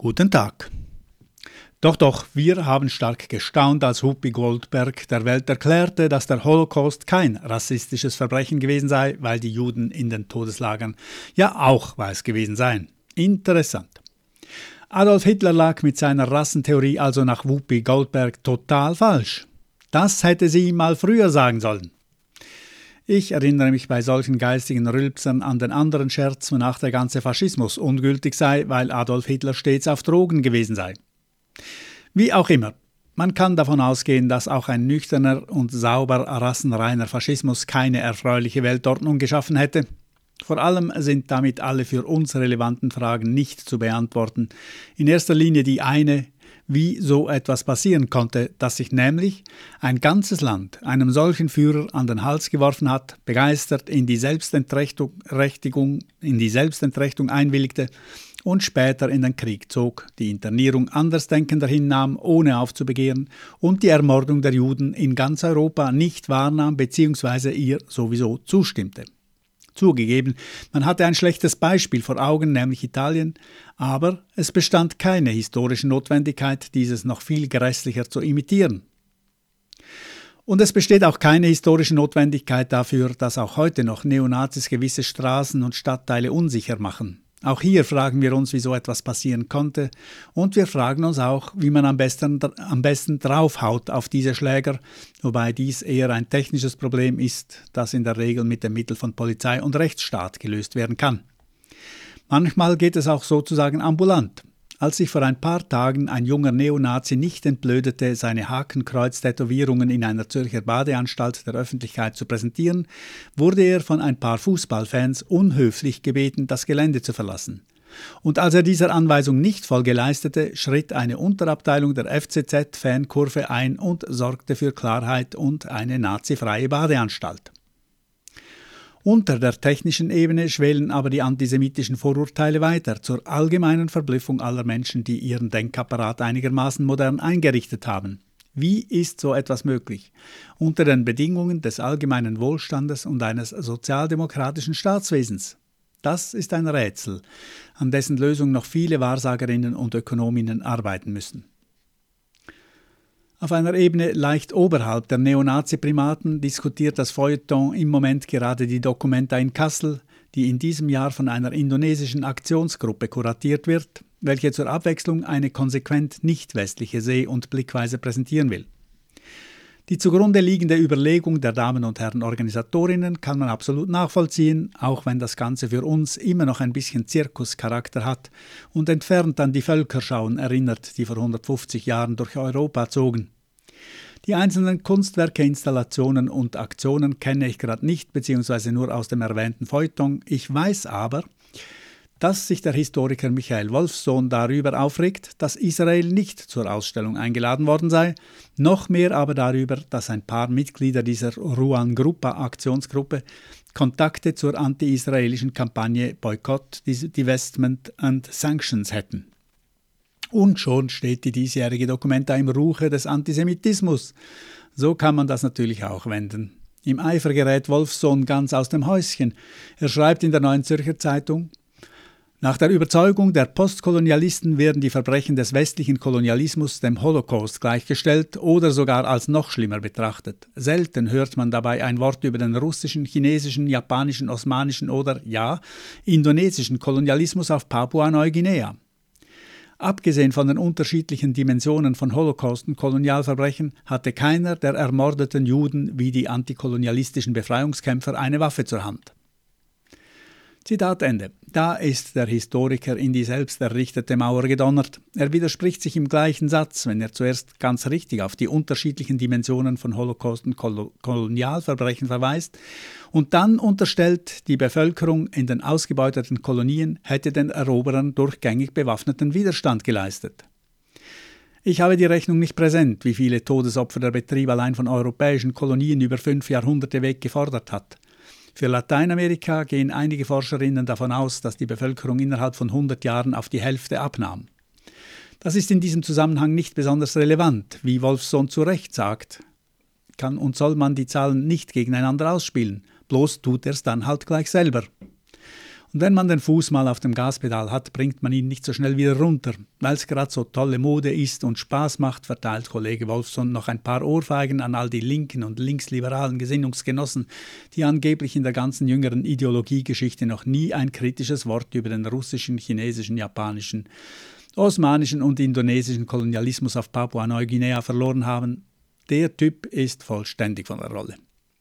Guten Tag. Doch, wir haben stark gestaunt, als Whoopi Goldberg der Welt erklärte, dass der Holocaust kein rassistisches Verbrechen gewesen sei, weil die Juden in den Todeslagern ja auch weiß gewesen seien. Interessant. Adolf Hitler lag mit seiner Rassentheorie also nach Whoopi Goldberg total falsch. Das hätte sie ihm mal früher sagen sollen. Ich erinnere mich bei solchen geistigen Rülpsern an den anderen Scherz, wonach der ganze Faschismus ungültig sei, weil Adolf Hitler stets auf Drogen gewesen sei. Wie auch immer, man kann davon ausgehen, dass auch ein nüchterner und sauber rassenreiner Faschismus keine erfreuliche Weltordnung geschaffen hätte. Vor allem sind damit alle für uns relevanten Fragen nicht zu beantworten. In erster Linie die eine, wie so etwas passieren konnte, dass sich nämlich ein ganzes Land einem solchen Führer an den Hals geworfen hat, begeistert in die Selbstentrechtung einwilligte und später in den Krieg zog, die Internierung Andersdenkender hinnahm, ohne aufzubegehren, und die Ermordung der Juden in ganz Europa nicht wahrnahm bzw. ihr sowieso zustimmte. Zugegeben, man hatte ein schlechtes Beispiel vor Augen, nämlich Italien, aber es bestand keine historische Notwendigkeit, dieses noch viel grässlicher zu imitieren. Und es besteht auch keine historische Notwendigkeit dafür, dass auch heute noch Neonazis gewisse Straßen und Stadtteile unsicher machen. Auch hier fragen wir uns, wie so etwas passieren konnte, und wir fragen uns auch, wie man am besten draufhaut auf diese Schläger, wobei dies eher ein technisches Problem ist, das in der Regel mit dem Mittel von Polizei und Rechtsstaat gelöst werden kann. Manchmal geht es auch sozusagen ambulant. Als sich vor ein paar Tagen ein junger Neonazi nicht entblödete, seine Hakenkreuz-Tätowierungen in einer Zürcher Badeanstalt der Öffentlichkeit zu präsentieren, wurde er von ein paar Fußballfans unhöflich gebeten, das Gelände zu verlassen. Und als er dieser Anweisung nicht Folge leistete, schritt eine Unterabteilung der FCZ-Fankurve ein und sorgte für Klarheit und eine nazifreie Badeanstalt. Unter der technischen Ebene schwelen aber die antisemitischen Vorurteile weiter, zur allgemeinen Verblüffung aller Menschen, die ihren Denkapparat einigermaßen modern eingerichtet haben. Wie ist so etwas möglich? Unter den Bedingungen des allgemeinen Wohlstandes und eines sozialdemokratischen Staatswesens? Das ist ein Rätsel, an dessen Lösung noch viele Wahrsagerinnen und Ökonominnen arbeiten müssen. Auf einer Ebene leicht oberhalb der Neonazi-Primaten diskutiert das Feuilleton im Moment gerade die Documenta in Kassel, die in diesem Jahr von einer indonesischen Aktionsgruppe kuratiert wird, welche zur Abwechslung eine konsequent nicht-westliche Seh- und Blickweise präsentieren will. Die zugrunde liegende Überlegung der Damen und Herren Organisatorinnen kann man absolut nachvollziehen, auch wenn das Ganze für uns immer noch ein bisschen Zirkuscharakter hat und entfernt an die Völkerschauen erinnert, die vor 150 Jahren durch Europa zogen. Die einzelnen Kunstwerke, Installationen und Aktionen kenne ich gerade nicht, beziehungsweise nur aus dem erwähnten Feuilleton. Ich weiß aber, dass sich der Historiker Michael Wolfsohn darüber aufregt, dass Israel nicht zur Ausstellung eingeladen worden sei, noch mehr aber darüber, dass ein paar Mitglieder dieser Ruan Gruppa Aktionsgruppe Kontakte zur anti-israelischen Kampagne Boycott, Divestment and Sanctions hätten. Und schon steht die diesjährige Documenta im Ruche des Antisemitismus. So kann man das natürlich auch wenden. Im Eifer gerät Wolfsohn ganz aus dem Häuschen. Er schreibt in der Neuen Zürcher Zeitung: Nach der Überzeugung der Postkolonialisten werden die Verbrechen des westlichen Kolonialismus dem Holocaust gleichgestellt oder sogar als noch schlimmer betrachtet. Selten hört man dabei ein Wort über den russischen, chinesischen, japanischen, osmanischen oder, ja, indonesischen Kolonialismus auf Papua-Neuguinea. Abgesehen von den unterschiedlichen Dimensionen von Holocaust und Kolonialverbrechen hatte keiner der ermordeten Juden wie die antikolonialistischen Befreiungskämpfer eine Waffe zur Hand. Zitat Ende. Da ist der Historiker in die selbst errichtete Mauer gedonnert. Er widerspricht sich im gleichen Satz, wenn er zuerst ganz richtig auf die unterschiedlichen Dimensionen von Holocaust und Kolonialverbrechen verweist und dann unterstellt, die Bevölkerung in den ausgebeuteten Kolonien hätte den Eroberern durchgängig bewaffneten Widerstand geleistet. Ich habe die Rechnung nicht präsent, wie viele Todesopfer der Betrieb allein von europäischen Kolonien über 5 Jahrhunderte weg gefordert hat. Für Lateinamerika gehen einige Forscherinnen davon aus, dass die Bevölkerung innerhalb von 100 Jahren auf die Hälfte abnahm. Das ist in diesem Zusammenhang nicht besonders relevant, wie Wolfsohn zu Recht sagt. Kann und soll man die Zahlen nicht gegeneinander ausspielen, bloß tut er es dann halt gleich selber. Und wenn man den Fuß mal auf dem Gaspedal hat, bringt man ihn nicht so schnell wieder runter. Weil es gerade so tolle Mode ist und Spaß macht, verteilt Kollege Wolfson noch ein paar Ohrfeigen an all die linken und linksliberalen Gesinnungsgenossen, die angeblich in der ganzen jüngeren Ideologiegeschichte noch nie ein kritisches Wort über den russischen, chinesischen, japanischen, osmanischen und indonesischen Kolonialismus auf Papua-Neuguinea verloren haben. Der Typ ist vollständig von der Rolle.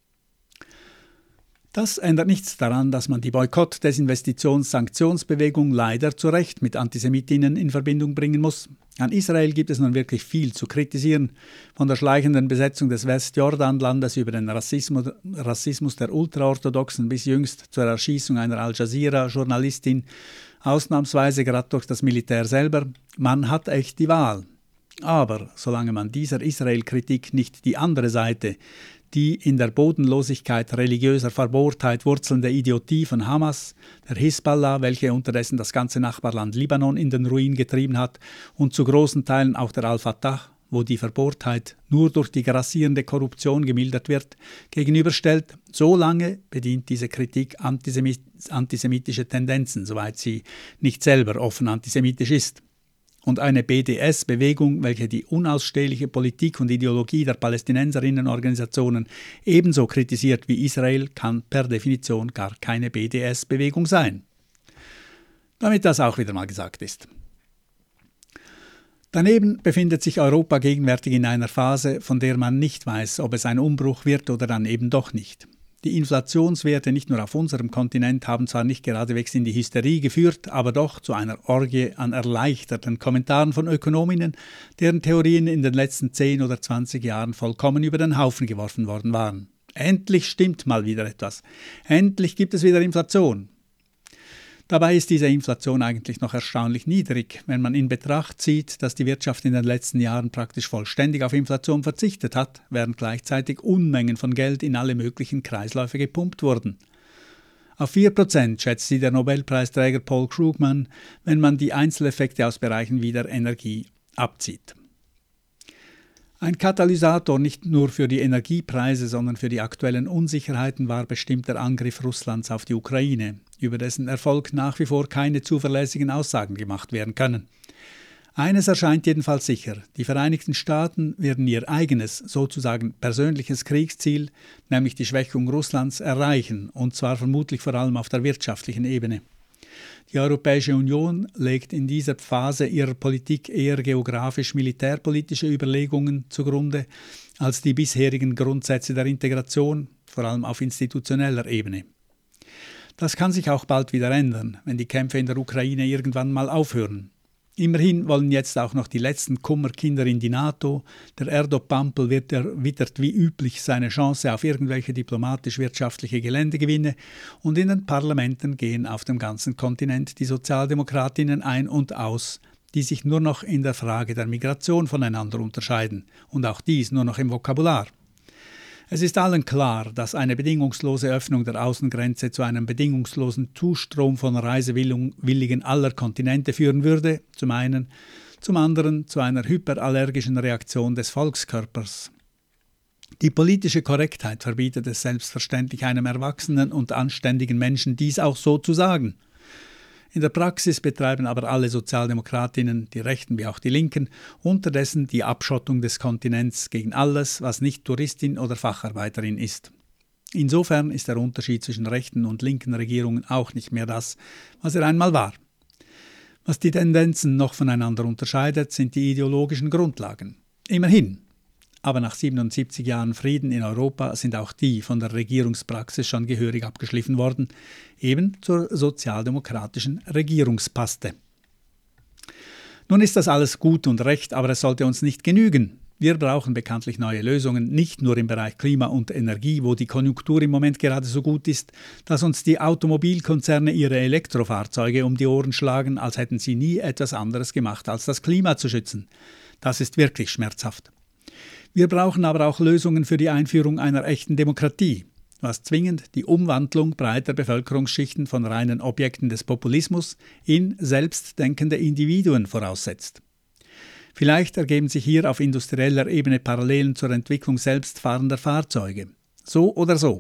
Das ändert nichts daran, dass man die Boykott-, Desinvestitions-, Sanktionsbewegung leider zu Recht mit Antisemitinnen in Verbindung bringen muss. An Israel gibt es nun wirklich viel zu kritisieren, von der schleichenden Besetzung des Westjordanlandes über den Rassismus der Ultraorthodoxen bis jüngst zur Erschießung einer Al-Jazeera-Journalistin, ausnahmsweise gerade durch das Militär selber. Man hat echt die Wahl. Aber solange man dieser Israel-Kritik nicht die andere Seite, die in der Bodenlosigkeit religiöser Verbohrtheit wurzelnde Idiotie von Hamas, der Hisbollah, welche unterdessen das ganze Nachbarland Libanon in den Ruin getrieben hat, und zu großen Teilen auch der Al-Fatah, wo die Verbohrtheit nur durch die grassierende Korruption gemildert wird, gegenüberstellt, solange bedient diese Kritik antisemitische Tendenzen, soweit sie nicht selber offen antisemitisch ist. Und eine BDS-Bewegung, welche die unausstehliche Politik und Ideologie der Palästinenserinnenorganisationen ebenso kritisiert wie Israel, kann per Definition gar keine BDS-Bewegung sein. Damit das auch wieder mal gesagt ist. Daneben befindet sich Europa gegenwärtig in einer Phase, von der man nicht weiß, ob es ein Umbruch wird oder dann eben doch nicht. Die Inflationswerte nicht nur auf unserem Kontinent haben zwar nicht geradewegs in die Hysterie geführt, aber doch zu einer Orgie an erleichterten Kommentaren von Ökonominnen, deren Theorien in den letzten 10 oder 20 Jahren vollkommen über den Haufen geworfen worden waren. Endlich stimmt mal wieder etwas. Endlich gibt es wieder Inflation. Dabei ist diese Inflation eigentlich noch erstaunlich niedrig, wenn man in Betracht zieht, dass die Wirtschaft in den letzten Jahren praktisch vollständig auf Inflation verzichtet hat, während gleichzeitig Unmengen von Geld in alle möglichen Kreisläufe gepumpt wurden. Auf 4% schätzt sie der Nobelpreisträger Paul Krugman, wenn man die Einzeleffekte aus Bereichen wie der Energie abzieht. Ein Katalysator nicht nur für die Energiepreise, sondern für die aktuellen Unsicherheiten war bestimmt der Angriff Russlands auf die Ukraine, über dessen Erfolg nach wie vor keine zuverlässigen Aussagen gemacht werden können. Eines erscheint jedenfalls sicher: Die Vereinigten Staaten werden ihr eigenes, sozusagen persönliches Kriegsziel, nämlich die Schwächung Russlands, erreichen, und zwar vermutlich vor allem auf der wirtschaftlichen Ebene. Die Europäische Union legt in dieser Phase ihrer Politik eher geografisch-militärpolitische Überlegungen zugrunde als die bisherigen Grundsätze der Integration, vor allem auf institutioneller Ebene. Das kann sich auch bald wieder ändern, wenn die Kämpfe in der Ukraine irgendwann mal aufhören. Immerhin wollen jetzt auch noch die letzten Kummerkinder in die NATO. Der Erdopampel wittert wie üblich seine Chance auf irgendwelche diplomatisch-wirtschaftliche Geländegewinne, und in den Parlamenten gehen auf dem ganzen Kontinent die Sozialdemokratinnen ein und aus, die sich nur noch in der Frage der Migration voneinander unterscheiden, und auch dies nur noch im Vokabular. Es ist allen klar, dass eine bedingungslose Öffnung der Außengrenze zu einem bedingungslosen Zustrom von Reisewilligen aller Kontinente führen würde, zum einen, zum anderen zu einer hyperallergischen Reaktion des Volkskörpers. Die politische Korrektheit verbietet es selbstverständlich einem erwachsenen und anständigen Menschen, dies auch so zu sagen. In der Praxis betreiben aber alle Sozialdemokratinnen, die Rechten wie auch die Linken, unterdessen die Abschottung des Kontinents gegen alles, was nicht Touristin oder Facharbeiterin ist. Insofern ist der Unterschied zwischen rechten und linken Regierungen auch nicht mehr das, was er einmal war. Was die Tendenzen noch voneinander unterscheidet, sind die ideologischen Grundlagen. Immerhin. Aber nach 77 Jahren Frieden in Europa sind auch die von der Regierungspraxis schon gehörig abgeschliffen worden, eben zur sozialdemokratischen Regierungspaste. Nun ist das alles gut und recht, aber es sollte uns nicht genügen. Wir brauchen bekanntlich neue Lösungen, nicht nur im Bereich Klima und Energie, wo die Konjunktur im Moment gerade so gut ist, dass uns die Automobilkonzerne ihre Elektrofahrzeuge um die Ohren schlagen, als hätten sie nie etwas anderes gemacht, als das Klima zu schützen. Das ist wirklich schmerzhaft. Wir brauchen aber auch Lösungen für die Einführung einer echten Demokratie, was zwingend die Umwandlung breiter Bevölkerungsschichten von reinen Objekten des Populismus in selbstdenkende Individuen voraussetzt. Vielleicht ergeben sich hier auf industrieller Ebene Parallelen zur Entwicklung selbstfahrender Fahrzeuge. So oder so.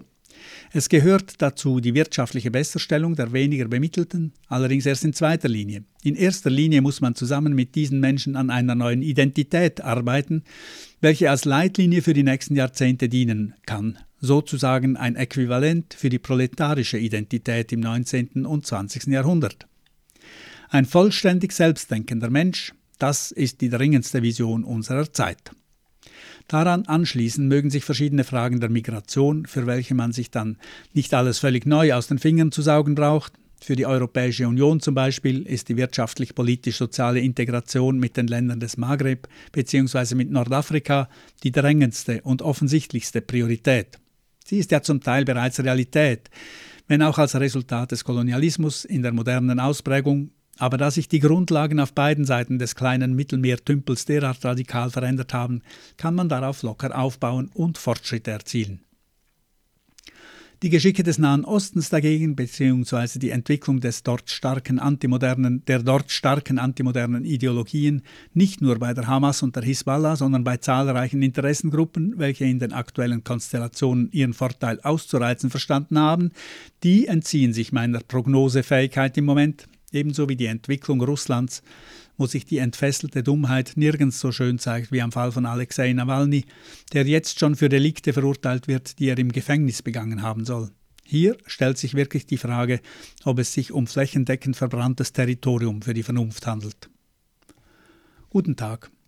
Es gehört dazu die wirtschaftliche Besserstellung der weniger Bemittelten, allerdings erst in zweiter Linie. In erster Linie muss man zusammen mit diesen Menschen an einer neuen Identität arbeiten, welche als Leitlinie für die nächsten Jahrzehnte dienen kann, sozusagen ein Äquivalent für die proletarische Identität im 19. und 20. Jahrhundert. Ein vollständig selbstdenkender Mensch, das ist die dringendste Vision unserer Zeit. Daran anschließend mögen sich verschiedene Fragen der Migration, für welche man sich dann nicht alles völlig neu aus den Fingern zu saugen braucht. Für die Europäische Union zum Beispiel ist die wirtschaftlich-politisch-soziale Integration mit den Ländern des Maghreb bzw. mit Nordafrika die drängendste und offensichtlichste Priorität. Sie ist ja zum Teil bereits Realität, wenn auch als Resultat des Kolonialismus in der modernen Ausprägung. Aber da sich die Grundlagen auf beiden Seiten des kleinen Mittelmeertümpels derart radikal verändert haben, kann man darauf locker aufbauen und Fortschritte erzielen. Die Geschicke des Nahen Ostens dagegen, beziehungsweise die Entwicklung der dort starken antimodernen Ideologien, nicht nur bei der Hamas und der Hisbollah, sondern bei zahlreichen Interessengruppen, welche in den aktuellen Konstellationen ihren Vorteil auszureizen verstanden haben, die entziehen sich meiner Prognosefähigkeit im Moment. Ebenso wie die Entwicklung Russlands, wo sich die entfesselte Dummheit nirgends so schön zeigt wie am Fall von Alexei Nawalny, der jetzt schon für Delikte verurteilt wird, die er im Gefängnis begangen haben soll. Hier stellt sich wirklich die Frage, ob es sich um flächendeckend verbranntes Territorium für die Vernunft handelt. Guten Tag.